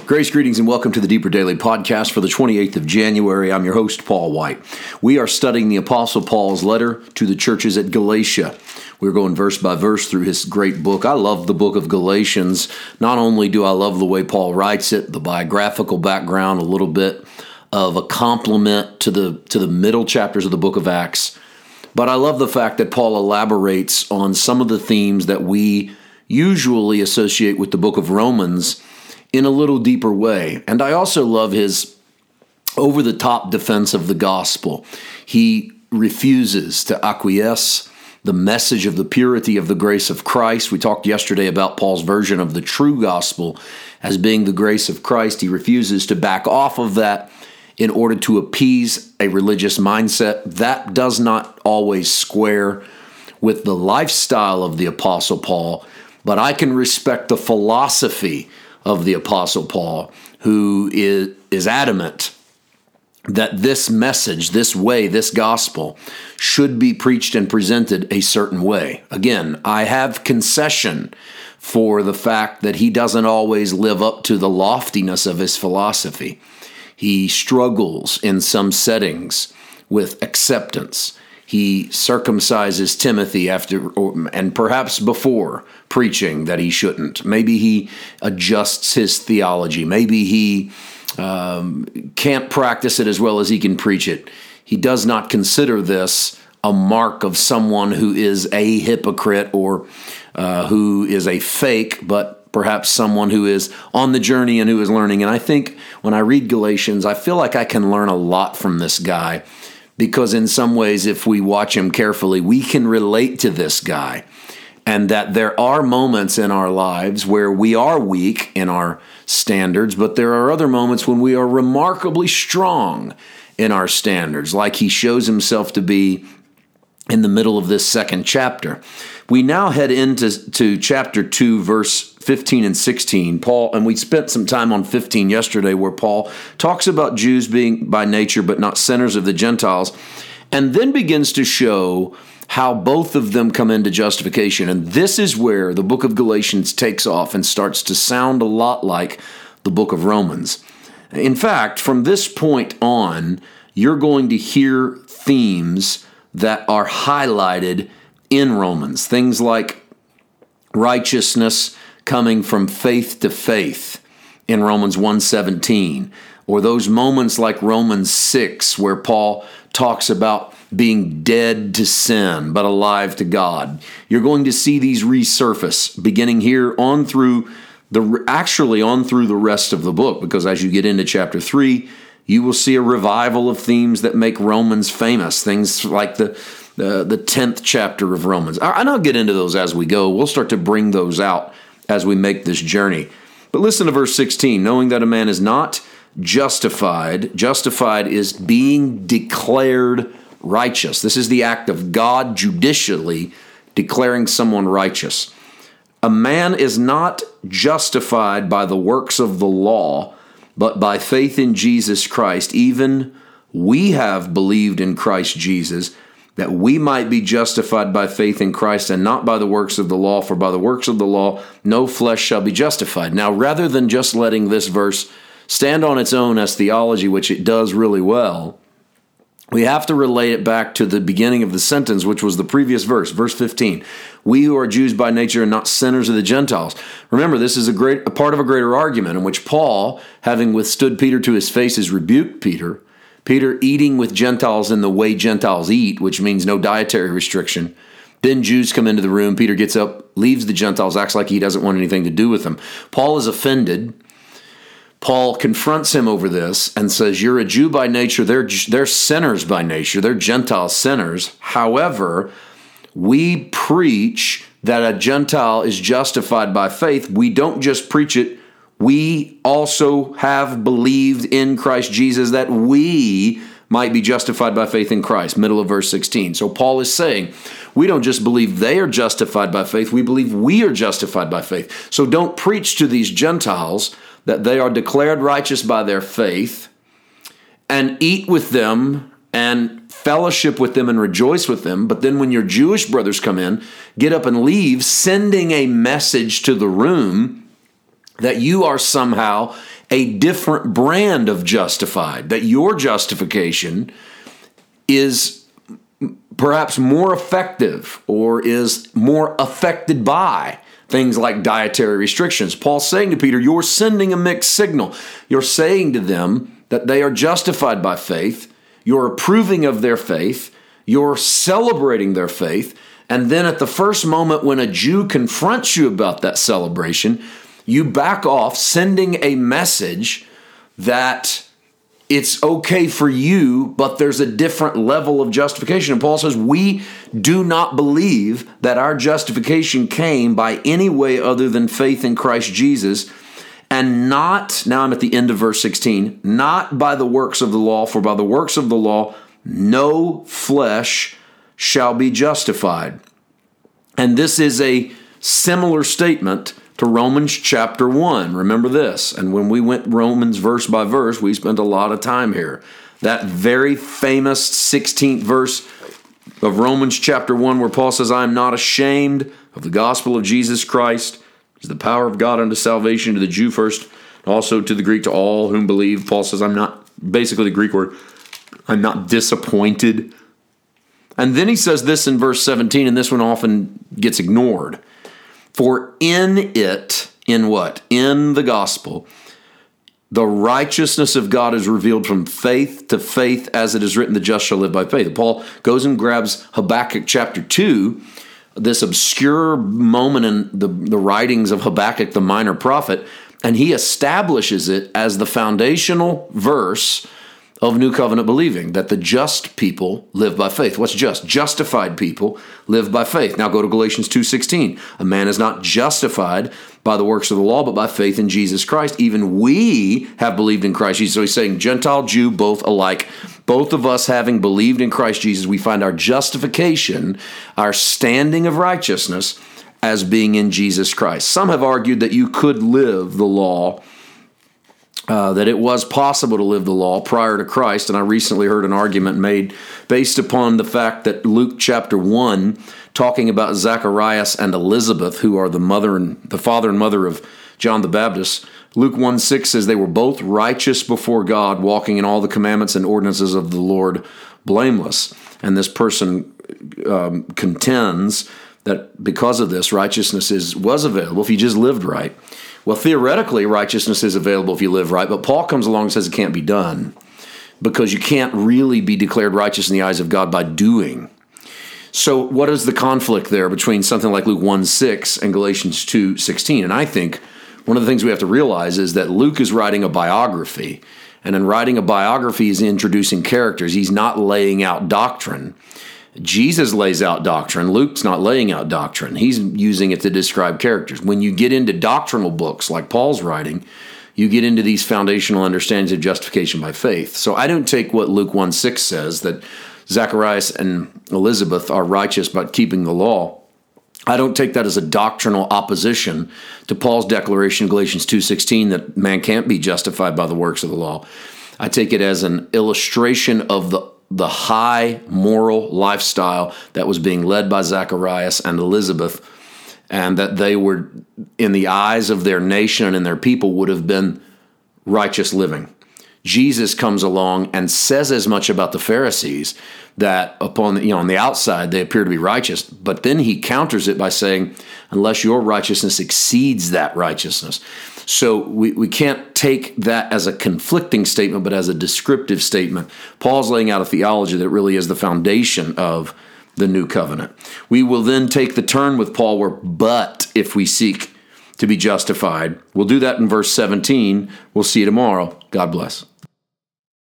Grace, greetings, and welcome to the Deeper Daily Podcast for the 28th of January. I'm your host, Paul White. We are studying the Apostle Paul's letter to the churches at Galatia. We're going verse by verse through his great book. I love the book of Galatians. Not only do I love the way Paul writes it, the biographical background, a little bit of a complement to the middle chapters of the book of Acts, but I love the fact that Paul elaborates on some of the themes that we usually associate with the book of Romans in a little deeper way. And I also love his over-the-top defense of the gospel. He refuses to acquiesce the message of the purity of the grace of Christ. We talked yesterday about Paul's version of the true gospel as being the grace of Christ. He refuses to back off of that in order to appease a religious mindset. That does not always square with the lifestyle of the Apostle Paul, but I can respect the philosophy of the Apostle Paul, who is adamant that this message, this way, this gospel should be preached and presented a certain way. Again, I have concession for the fact that he doesn't always live up to the loftiness of his philosophy. He struggles in some settings with acceptance. He circumcises Timothy after, and perhaps before, preaching that he shouldn't. Maybe he adjusts his theology. Maybe he can't practice it as well as he can preach it. He does not consider this a mark of someone who is a hypocrite or who is a fake, but perhaps someone who is on the journey and who is learning. And I think when I read Galatians, I feel like I can learn a lot from this guy, because in some ways, if we watch him carefully, we can relate to this guy, and that there are moments in our lives where we are weak in our standards, but there are other moments when we are remarkably strong in our standards, like he shows himself to be in the middle of this second chapter. We now head into chapter 2, verse 15 and 16. Paul, and we spent some time on 15 yesterday, where Paul talks about Jews being by nature but not sinners of the Gentiles, and then begins to show how both of them come into justification. And this is where the book of Galatians takes off and starts to sound a lot like the book of Romans. In fact, from this point on, you're going to hear themes that are highlighted in Romans. Things like righteousness coming from faith to faith in Romans 1:17, or those moments like Romans 6 where Paul talks about being dead to sin but alive to God. You're going to see these resurface beginning here on through the rest of the book, because as you get into chapter 3, you will see a revival of themes that make Romans famous, things like the 10th chapter of Romans. And I'll get into those as we go. We'll start to bring those out as we make this journey. But listen to verse 16, knowing that a man is not justified. Justified is being declared righteous. This is the act of God judicially declaring someone righteous. A man is not justified by the works of the law, but by faith in Jesus Christ. Even we have believed in Christ Jesus, that we might be justified by faith in Christ and not by the works of the law, for by the works of the law no flesh shall be justified. Now, rather than just letting this verse stand on its own as theology, which it does really well, we have to relate it back to the beginning of the sentence, which was the previous verse, verse 15. We who are Jews by nature and not sinners of the Gentiles. Remember, this is a part of a greater argument in which Paul, having withstood Peter to his face, has rebuked Peter. Peter eating with Gentiles in the way Gentiles eat, which means no dietary restriction. Then Jews come into the room. Peter gets up, leaves the Gentiles, acts like he doesn't want anything to do with them. Paul is offended. Paul confronts him over this and says, you're a Jew by nature. They're sinners by nature. They're Gentile sinners. However, we preach that a Gentile is justified by faith. We don't just preach it. We also have believed in Christ Jesus that we might be justified by faith in Christ. Middle of verse 16. So Paul is saying, we don't just believe they are justified by faith. We believe we are justified by faith. So don't preach to these Gentiles that they are declared righteous by their faith, and eat with them and fellowship with them and rejoice with them. But then when your Jewish brothers come in, get up and leave, sending a message to the room that you are somehow a different brand of justified, that your justification is perhaps more effective or is more affected by things like dietary restrictions. Paul's saying to Peter, you're sending a mixed signal. You're saying to them that they are justified by faith. You're approving of their faith. You're celebrating their faith. And then at the first moment when a Jew confronts you about that celebration, you back off, sending a message that it's okay for you, but there's a different level of justification. And Paul says, we do not believe that our justification came by any way other than faith in Christ Jesus, and not, now I'm at the end of verse 16, not by the works of the law, for by the works of the law, no flesh shall be justified. And this is a similar statement to Romans chapter 1. Remember this. And when we went Romans verse by verse, we spent a lot of time here. That very famous 16th verse of Romans chapter 1 where Paul says, I am not ashamed of the gospel of Jesus Christ. It's the power of God unto salvation to the Jew first, and also to the Greek, to all whom believe. Paul says, I'm not, basically the Greek word, I'm not disappointed. And then he says this in verse 17, and this one often gets ignored. For in it, in what? In the gospel, the righteousness of God is revealed from faith to faith, as it is written, the just shall live by faith. Paul goes and grabs Habakkuk chapter 2, this obscure moment in the writings of Habakkuk, the minor prophet, and he establishes it as the foundational verse of New Covenant believing, that the just people live by faith. What's just? Justified people live by faith. Now go to Galatians 2:16. A man is not justified by the works of the law, but by faith in Jesus Christ. Even we have believed in Christ Jesus. So he's saying Gentile, Jew, both alike. Both of us having believed in Christ Jesus, we find our justification, our standing of righteousness, as being in Jesus Christ. Some have argued that you could live the law, that it was possible to live the law prior to Christ. And I recently heard an argument made based upon the fact that Luke chapter 1, talking about Zacharias and Elizabeth, who are the father and mother of John the Baptist, Luke 1:6 says they were both righteous before God, walking in all the commandments and ordinances of the Lord blameless. And this person contends that because of this, righteousness was available if you just lived right. Well, theoretically, righteousness is available if you live right, but Paul comes along and says it can't be done because you can't really be declared righteous in the eyes of God by doing. So what is the conflict there between something like Luke 1:6 and Galatians 2:16? And I think one of the things we have to realize is that Luke is writing a biography, and in writing a biography, he's introducing characters. He's not laying out doctrine. Jesus lays out doctrine. Luke's not laying out doctrine. He's using it to describe characters. When you get into doctrinal books like Paul's writing, you get into these foundational understandings of justification by faith. So I don't take what Luke 1:6 says, that Zacharias and Elizabeth are righteous by keeping the law. I don't take that as a doctrinal opposition to Paul's declaration in Galatians 2:16 that man can't be justified by the works of the law. I take it as an illustration of the high moral lifestyle that was being led by Zacharias and Elizabeth, and that they were, in the eyes of their nation and their people, would have been righteous living. Jesus comes along and says as much about the Pharisees, that on the outside they appear to be righteous, but then he counters it by saying, unless your righteousness exceeds that righteousness. So we can't take that as a conflicting statement, but as a descriptive statement. Paul's laying out a theology that really is the foundation of the new covenant. We will then take the turn with Paul where, but if we seek to be justified, we'll do that in verse 17. We'll see you tomorrow. God bless.